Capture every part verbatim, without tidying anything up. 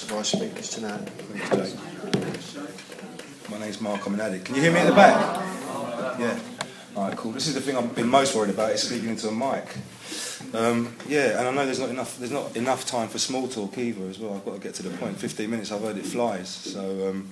my speakers tonight. Thanks, Jake. My name's Mark, I'm an addict. Can you hear me at the back? Yeah. Alright, cool. This is the thing I've been most worried about, is speaking into a mic. Um, yeah, and I know there's not enough there's not enough time for small talk either as well. I've got to get to the point. fifteen minutes, I've heard it flies. So, um,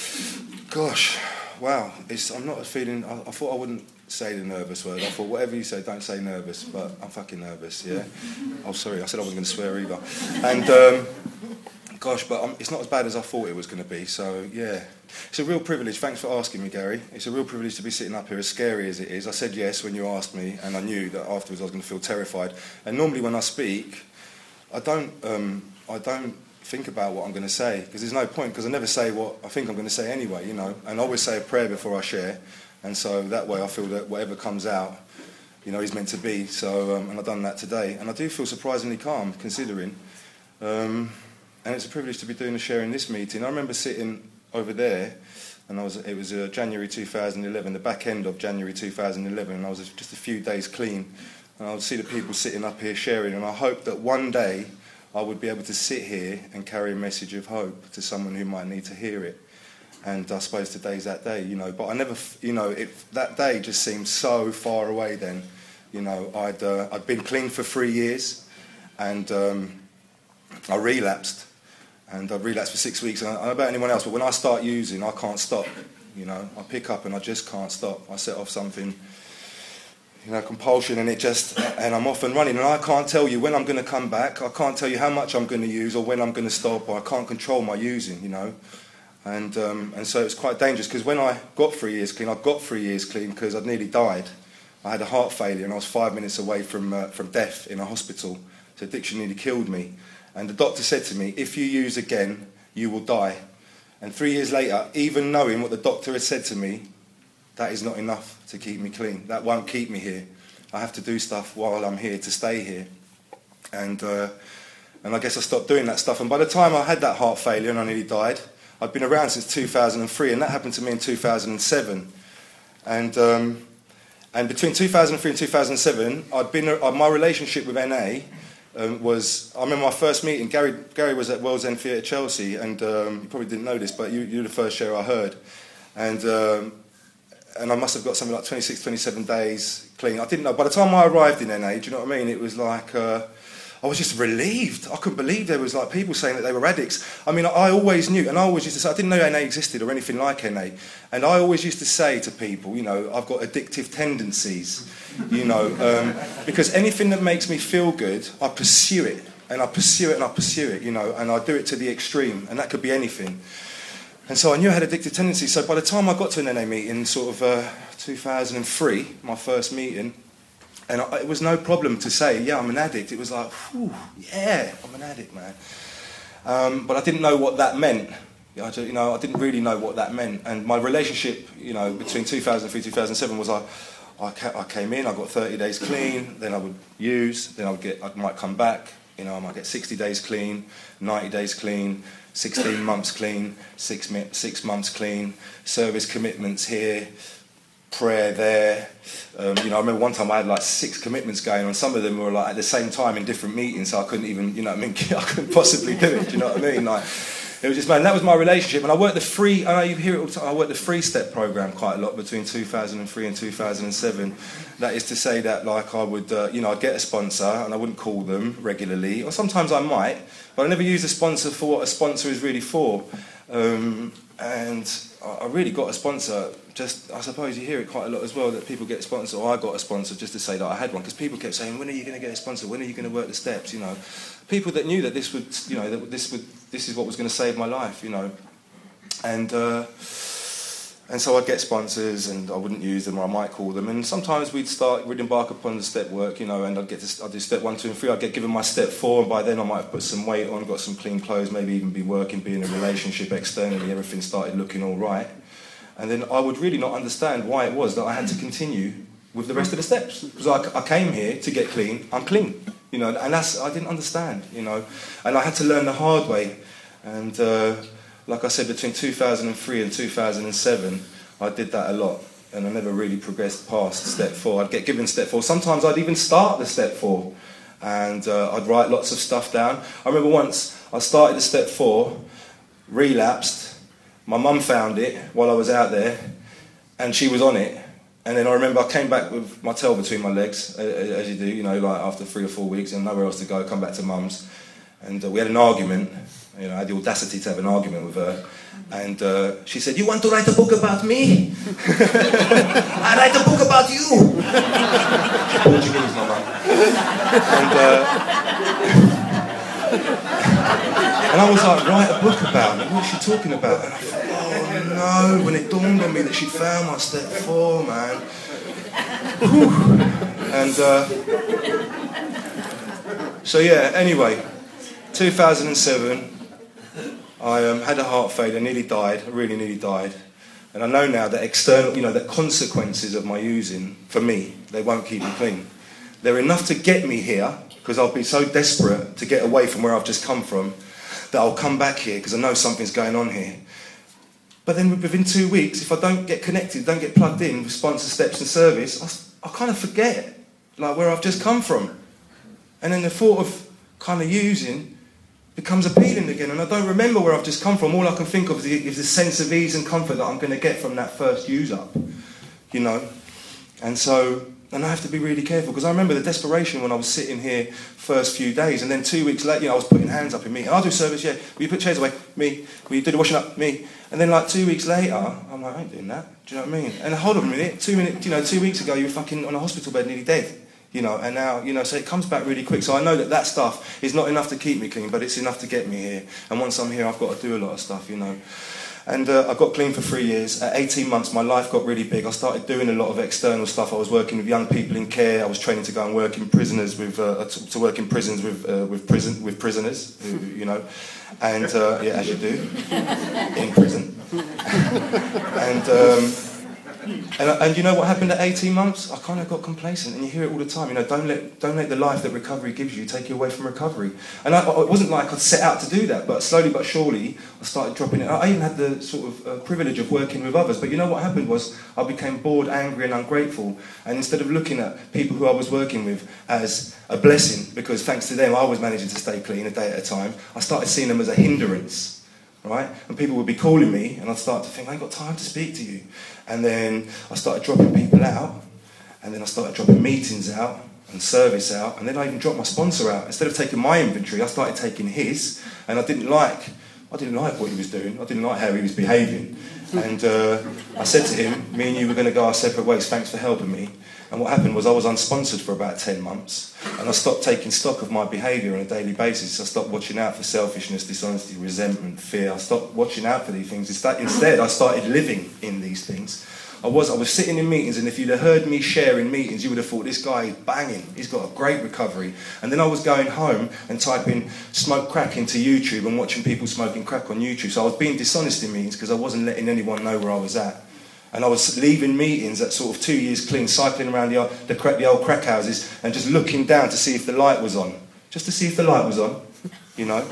gosh, wow. It's, I'm not feeling, I, I thought I wouldn't say the nervous word. I thought, whatever you say, don't say nervous, but I'm fucking nervous, yeah? Oh, sorry, I said I wasn't going to swear either. And, um, gosh, but um, it's not as bad as I thought it was going to be, so, yeah. It's a real privilege. Thanks for asking me, Gary. It's a real privilege to be sitting up here, as scary as it is. I said yes when you asked me, and I knew that afterwards I was going to feel terrified. And normally when I speak, I don't, um, I don't think about what I'm going to say, because there's no point, because I never say what I think I'm going to say anyway, you know. And I always say a prayer before I share, and so that way I feel that whatever comes out, you know, is meant to be. So, um, and I've done that today, and I do feel surprisingly calm, considering. Um, and it's a privilege to be doing a share in this meeting. I remember sitting over there, and I was, it was uh, January two thousand eleven, the back end of January two thousand eleven, and I was just a few days clean, and I would see the people sitting up here sharing, and I hoped that one day I would be able to sit here and carry a message of hope to someone who might need to hear it. And I suppose today's that day, you know, but I never, you know, it, that day just seemed so far away then. You know, I'd, uh, I'd been clean for three years, and um, I relapsed. And I relapsed for six weeks, and I don't know about anyone else, but when I start using, I can't stop, you know. I pick up and I just can't stop. I set off something, you know, compulsion, and it just, and I'm off and running, and I can't tell you when I'm going to come back. I can't tell you how much I'm going to use or when I'm going to stop, or I can't control my using, you know. And um, and so it's quite dangerous, because when I got three years clean, I got three years clean because I'd nearly died. I had a heart failure, and I was five minutes away from uh, from death in a hospital. So addiction nearly killed me. And the doctor said to me, if you use again, you will die. And three years later, even knowing what the doctor had said to me, that is not enough to keep me clean. That won't keep me here. I have to do stuff while I'm here to stay here. And uh, and I guess I stopped doing that stuff. And by the time I had that heart failure and I nearly died, I'd been around since two thousand three, and that happened to me in two thousand seven. And um, and between two thousand three and two thousand seven, I'd been uh, my relationship with N A Um, was, I remember my first meeting, Gary Gary was at World's End Theatre Chelsea, and um, you probably didn't know this, but you, you're the first share I heard. And um, and I must have got something like twenty-six, twenty-seven days clean. I didn't know. By the time I arrived in N A, do you know what I mean? It was like, uh, I was just relieved. I couldn't believe there was like people saying that they were addicts. I mean, I always knew, and I always used to say, I didn't know N A existed or anything like N A. And I always used to say to people, you know, I've got addictive tendencies. You know, um, because anything that makes me feel good, I pursue it, and I pursue it, and I pursue it, you know, and I do it to the extreme, and that could be anything. And so I knew I had addictive tendencies. So by the time I got to an N A meeting, sort of uh, two thousand three, my first meeting, and I, it was no problem to say, yeah, I'm an addict. It was like, whew, yeah, I'm an addict, man. Um, but I didn't know what that meant. You know, you know, I didn't really know what that meant. And my relationship, you know, between two thousand three and two thousand seven was like, I came in, I got thirty days clean, then I would use, then I would get, I might come back, you know, I might get sixty days clean, ninety days clean, sixteen months clean, six, six months clean, service commitments here, prayer there. Um, you know, I remember one time I had like six commitments going on. Some of them were like at the same time in different meetings, so I couldn't even, you know what I mean, I couldn't possibly do it, do you know what I mean? Like, it was just, man, that was my relationship. And I worked the free, I know you hear it all the time, I worked the three-step program quite a lot between two thousand three and two thousand seven. That is to say that, like, I would, uh, you know, I'd get a sponsor and I wouldn't call them regularly, or sometimes I might, but I never used a sponsor for what a sponsor is really for. Um, and I really got a sponsor, just, I suppose you hear it quite a lot as well, that people get a sponsor, or I got a sponsor just to say that I had one, because people kept saying, when are you going to get a sponsor, when are you going to work the steps, you know. People that knew that this would, you know, that this would, this is what was going to save my life, you know. And uh, and so I'd get sponsors, and I wouldn't use them, or I might call them. And sometimes we'd start, we'd embark upon the step work, you know, and I'd get to, I'd do step one, two, and three. I'd get given my step four, and by then I might have put some weight on, got some clean clothes, maybe even be working, be in a relationship externally. Everything started looking all right, and then I would really not understand why it was that I had to continue with the rest of the steps, because I, I came here to get clean. I'm clean. You know, and that's, I didn't understand, you know, and I had to learn the hard way. And uh, like I said, between two thousand three and two thousand seven, I did that a lot, and I never really progressed past step four. I'd get given step four. Sometimes I'd even start the step four, and uh, I'd write lots of stuff down. I remember once I started at step four, relapsed. My mum found it while I was out there, and she was on it. And then I remember I came back with my tail between my legs, as you do, you know, like after three or four weeks, and nowhere else to go, come back to mum's. And uh, we had an argument. You know, I had the audacity to have an argument with her. And uh, she said, "You want to write a book about me? I write a book about you." She's Portuguese, my mum. And, uh, and I was like, "Write a book about me? What's she talking about?" And I thought, oh no, when it dawned on me that she'd found my step four, man. Whew. And uh, so yeah, anyway, two thousand seven, I um, had a heart failure, nearly died, I really nearly died. And I know now that external, you know, that consequences of my using, for me, they won't keep me clean. They're enough to get me here, because I'll be so desperate to get away from where I've just come from, that I'll come back here, because I know something's going on here. But then within two weeks, if I don't get connected, don't get plugged in with sponsor steps and service, I, I kind of forget, like, where I've just come from. And then the thought of kind of using becomes appealing again, and I don't remember where I've just come from. All I can think of is the, is the sense of ease and comfort that I'm going to get from that first use up, you know. And so, and I have to be really careful, because I remember the desperation when I was sitting here first few days, and then two weeks later, you know, I was putting hands up in me. I'll do service, yeah. Will you put chairs away? Me. Will you do the washing up? Me. And then like two weeks later, I'm like, I ain't doing that. Do you know what I mean? And hold on a minute, two minutes, you know, two weeks ago you were fucking on a hospital bed nearly dead. You know, and now, you know, so it comes back really quick. So I know that that stuff is not enough to keep me clean, but it's enough to get me here. And once I'm here, I've got to do a lot of stuff, you know. And uh, I got clean for three years. At eighteen months, my life got really big. I started doing a lot of external stuff. I was working with young people in care. I was training to go and work in prisoners with, uh, to, to work in prisons with uh, with prison with prisoners, you know. And uh, yeah, as you do, in prison. and. Um, And, and you know what happened at eighteen months? I kind of got complacent, and you hear it all the time. You know, don't let don't let the life that recovery gives you take you away from recovery. And I, it wasn't like I'd set out to do that, but slowly but surely I started dropping it. I even had the sort of uh, privilege of working with others. But you know what happened was I became bored, angry, and ungrateful. And instead of looking at people who I was working with as a blessing, because thanks to them I was managing to stay clean a day at a time, I started seeing them as a hindrance. Right? And people would be calling me, and I'd start to think, I ain't got time to speak to you. And then I started dropping people out, and then I started dropping meetings out, and service out, and then I even dropped my sponsor out. Instead of taking my inventory, I started taking his, and I didn't like, I didn't like what he was doing, I didn't like how he was behaving. And uh, I said to him, me and you were going to go our separate ways, thanks for helping me. And what happened was I was unsponsored for about ten months, and I stopped taking stock of my behaviour on a daily basis. I stopped watching out for selfishness, dishonesty, resentment, fear. I stopped watching out for these things. Instead, I started living in these things. I was I was sitting in meetings, and if you'd have heard me share in meetings, you would have thought, this guy is banging. He's got a great recovery. And then I was going home and typing smoke crack into YouTube and watching people smoking crack on YouTube. So I was being dishonest in meetings because I wasn't letting anyone know where I was at. And I was leaving meetings at sort of two years clean, cycling around the, the, the old crack houses and just looking down to see if the light was on. Just to see if the light was on, you know.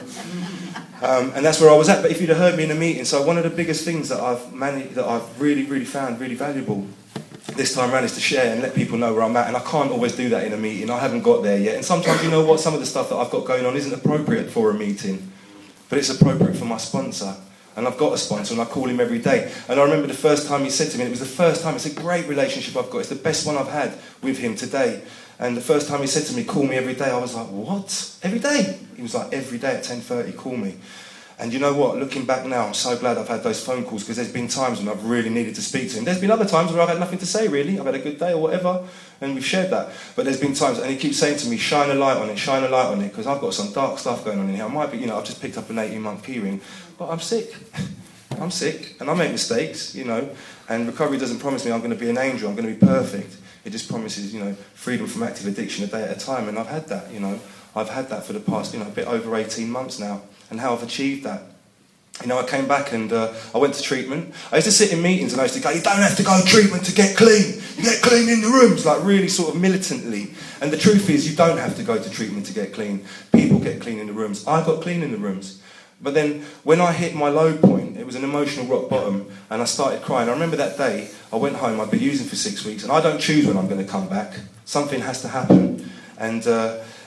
Um, and that's where I was at. But if you'd have heard me in a meeting, so one of the biggest things that I've managed, that I've really, really found really valuable this time around is to share and let people know where I'm at. And I can't always do that in a meeting. I haven't got there yet. And sometimes, you know what, some of the stuff that I've got going on isn't appropriate for a meeting, but it's appropriate for my sponsor. And I've got a sponsor, and I call him every day. And I remember the first time he said to me, it was the first time, it's a great relationship I've got, it's the best one I've had with him today. And the first time he said to me, call me every day, I was like, what? Every day? He was like, every day at ten thirty, call me. And you know what, looking back now, I'm so glad I've had those phone calls, because there's been times when I've really needed to speak to him. There's been other times where I've had nothing to say, really. I've had a good day or whatever, and we've shared that. But there's been times, and he keeps saying to me, shine a light on it, shine a light on it, because I've got some dark stuff going on in here. I might be, you know, I've just picked up an eighteen-month key ring, but I'm sick. I'm sick, and I make mistakes, you know, and recovery doesn't promise me I'm going to be an angel, I'm going to be perfect. It just promises, you know, freedom from active addiction a day at a time, and I've had that, you know. I've had that for the past, you know, a bit over eighteen months now, and how I've achieved that. You know, I came back and uh, I went to treatment. I used to sit in meetings and I used to go, you don't have to go to treatment to get clean. You get clean in the rooms, like really sort of militantly. And the truth is, you don't have to go to treatment to get clean. People get clean in the rooms. I got clean in the rooms. But then when I hit my low point, it was an emotional rock bottom, and I started crying. I remember that day, I went home, I'd been using for six weeks, and I don't choose when I'm going to come back. Something has to happen. And uh,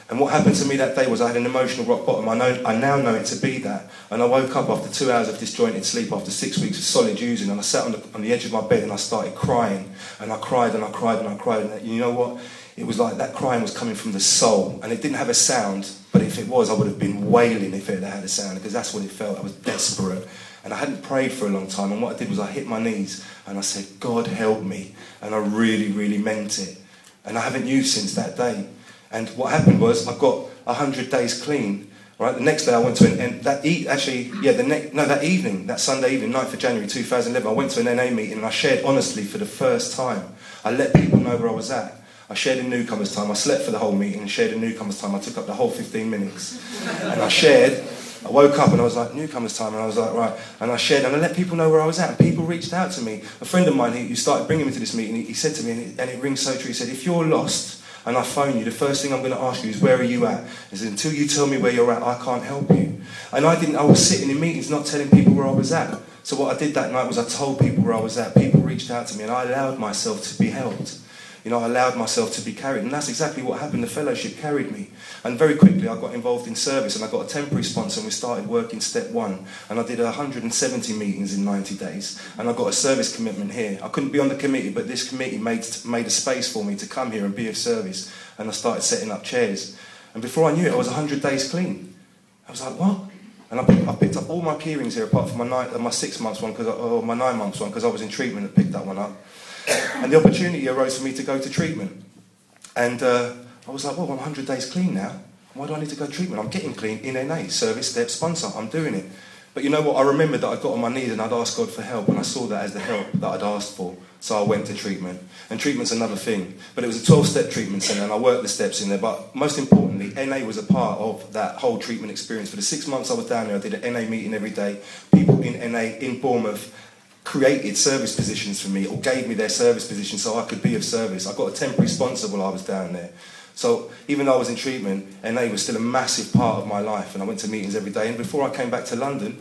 And what happened to me that day was I had an emotional rock bottom. I know, I now know it to be that. And I woke up after two hours of disjointed sleep, after six weeks of solid using, and I sat on the, on the edge of my bed and I started crying. And I cried and I cried and I cried. And you know what? It was like that crying was coming from the soul. And it didn't have a sound, but if it was, I would have been wailing if it had a sound, because that's what it felt. I was desperate. And I hadn't prayed for a long time. And what I did was I hit my knees and I said, God help me. And I really, really meant it. And I haven't used since that day. And what happened was I got one hundred days clean. Right, the next day I went to an, and that e- actually, yeah, the next, no, that evening, that Sunday evening, ninth of January two thousand eleven, I went to an N A meeting and I shared honestly for the first time. I let people know where I was at. I shared in newcomers' time. I slept for the whole meeting and shared in newcomers' time. I took up the whole fifteen minutes. And I shared. I woke up and I was like, newcomers' time. And I was like, right. And I shared and I let people know where I was at. And people reached out to me. A friend of mine, he, who started bringing me to this meeting, he, he said to me, and it, and it rings so true, he said, if you're lost and I phone you, the first thing I'm going to ask you is, where are you at? He said, until you tell me where you're at, I can't help you. And I didn't, I was sitting in meetings not telling people where I was at. So what I did that night was I told people where I was at. People reached out to me and I allowed myself to be helped. You know, I allowed myself to be carried. And that's exactly what happened. The fellowship carried me. And very quickly I got involved in service and I got a temporary sponsor and we started working step one. And I did one hundred seventy meetings in ninety days. And I got a service commitment here. I couldn't be on the committee, but this committee made, made a space for me to come here and be of service. And I started setting up chairs. And before I knew it, I was one hundred days clean. I was like, what? And I picked, I picked up all my key rings here, apart from my, nine, my six months one, cause I, or my nine months one, because I was in treatment and picked that one up. And the opportunity arose for me to go to treatment. And uh, I was like, well, I'm one hundred days clean now. Why do I need to go to treatment? I'm getting clean in N A, service, step, sponsor. I'm doing it. But you know what? I remembered that I got on my knees and I'd asked God for help. And I saw that as the help that I'd asked for. So I went to treatment. And treatment's another thing. But it was a twelve-step treatment centre and I worked the steps in there. But most importantly, N A was a part of that whole treatment experience. For the six months I was down there, I did an N A meeting every day. People in N A, in Bournemouth, created service positions for me or gave me their service position so I could be of service. I got a temporary sponsor while I was down there. So even though I was in treatment, N A was still a massive part of my life and I went to meetings every day. And before I came back to London,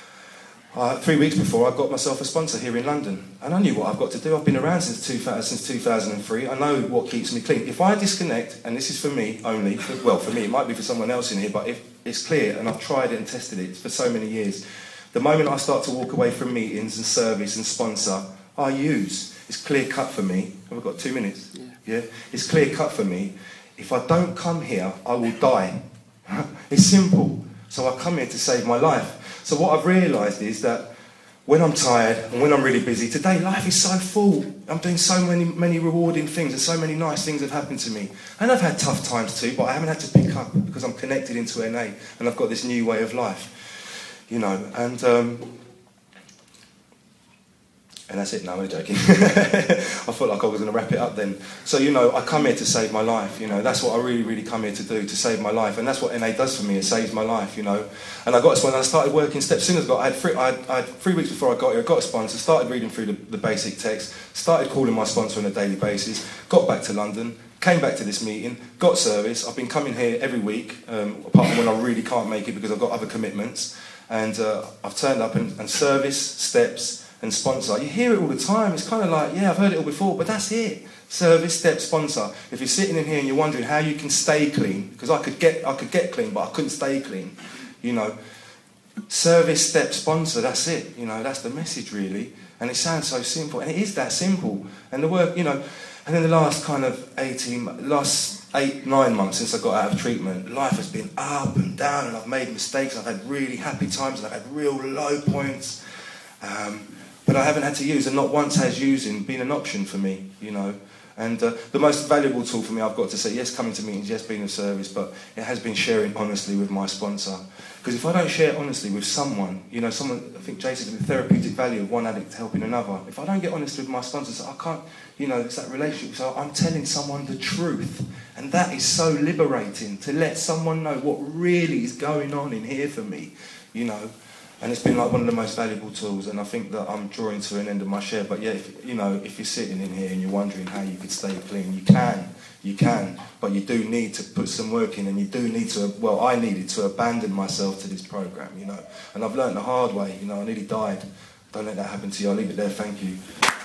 uh, three weeks before, I got myself a sponsor here in London. And I knew what I've got to do. I've been around since two thousand, since two thousand three. I know what keeps me clean. If I disconnect, and this is for me only, for, well, for me, it might be for someone else in here, but if it's clear, and I've tried it and tested it for so many years, the moment I start to walk away from meetings and service and sponsor, I use. It's clear cut for me. Have I got two minutes? Yeah. yeah? It's clear cut for me. If I don't come here, I will die. It's simple. So I come here to save my life. So what I've realised is that when I'm tired and when I'm really busy, today life is so full. I'm doing so many, many rewarding things and so many nice things have happened to me. And I've had tough times too, but I haven't had to pick up because I'm connected into N A and I've got this new way of life. You know, and um, and that's it. No, I'm only joking. I felt like I was going to wrap it up then. So, you know, I come here to save my life. You know, that's what I really, really come here to do, to save my life. And that's what N A does for me, it saves my life, you know. And I got when I started working steps, soon as I got, I had, three, I, had, I had three weeks before I got here, I got a sponsor, started reading through the, the basic text, started calling my sponsor on a daily basis, got back to London, came back to this meeting, got service. I've been coming here every week, um, apart from when I really can't make it because I've got other commitments. And uh, I've turned up and, and service, steps, and sponsor. You hear it all the time. It's kind of like, yeah, I've heard it all before, but that's it. Service, step, sponsor. If you're sitting in here and you're wondering how you can stay clean, because I could get, I could get clean, but I couldn't stay clean. You know, service, step, sponsor. That's it. You know, that's the message really. And it sounds so simple, and it is that simple. And the work, you know, and then the last kind of eighteen, last. Eight, nine months since I got out of treatment, life has been up and down and I've made mistakes. I've had really happy times and I've had real low points. Um, but I haven't had to use, and not once has using been an option for me, you know. And uh, the most valuable tool for me, I've got to say, yes, coming to meetings, yes, being of service, but it has been sharing honestly with my sponsor. Because if I don't share honestly with someone, you know, someone, I think Jay said the therapeutic value of one addict helping another. If I don't get honest with my sponsor, so I can't, you know, it's that relationship. So I'm telling someone the truth. And that is so liberating, to let someone know what really is going on in here for me, you know. And it's been like one of the most valuable tools, and I think that I'm drawing to an end of my share. But yeah, if, you know, if you're sitting in here and you're wondering how you could stay clean, you can, you can, but you do need to put some work in, and you do need to, well, I needed to abandon myself to this program, you know. And I've learned the hard way, you know, I nearly died. Don't let that happen to you. I'll leave it there, thank you.